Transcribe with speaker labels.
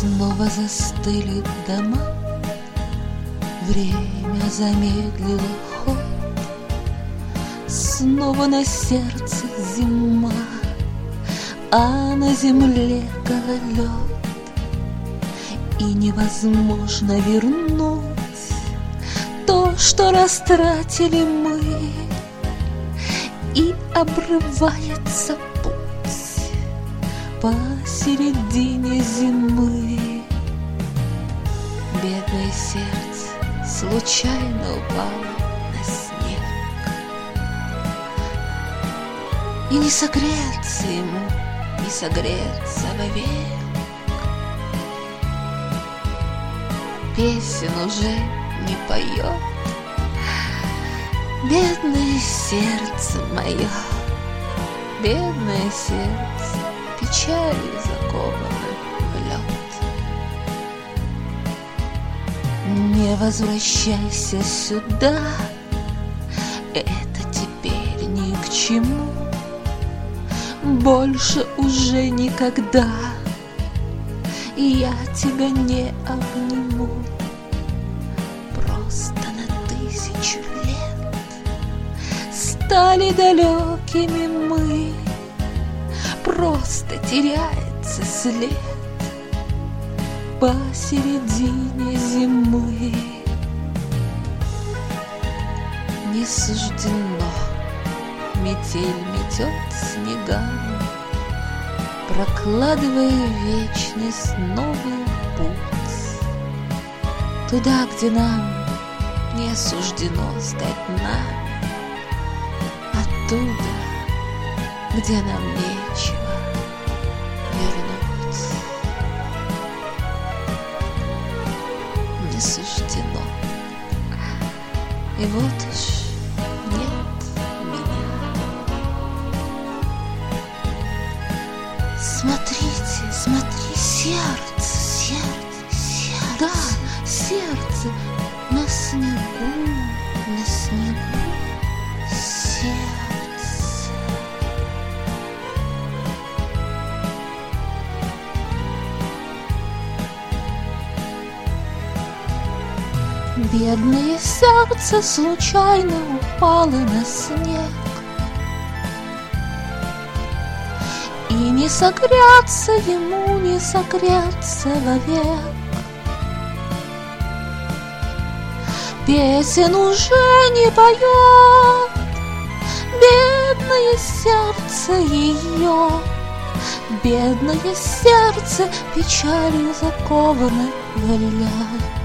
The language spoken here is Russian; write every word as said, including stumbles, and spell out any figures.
Speaker 1: Снова застыли дома, время замедлило ход. Снова на сердце зима, а на земле гололед. И невозможно вернуть то, что растратили мы. И обрывается путь посередине зимы. Бедное сердце случайно упало на снег, и не согреться ему, не согреться вовек. Песен уже не поет бедное сердце мое, бедное сердце печалью заковано в лед. Не возвращайся сюда, это теперь ни к чему. Больше уже никогда я тебя не обниму. Просто на тысячу лет стали далекими мы. Просто теряется след посередине зимы. Не суждено, метель метет снегами, прокладывая вечность новый путь. Туда, где нам не суждено стать нами, оттуда, где нам нечего вернуть. Не суждено, и вот уж нет меня. Смотрите, смотри, сердце, сердце, сердце. Да, сердце на снегу, на снегу, сердце. Бедное сердце случайно упало на снег, и не согреться ему, не согреться вовек. Песен уже не поет бедное сердце ее, бедное сердце печалью заковано в лед.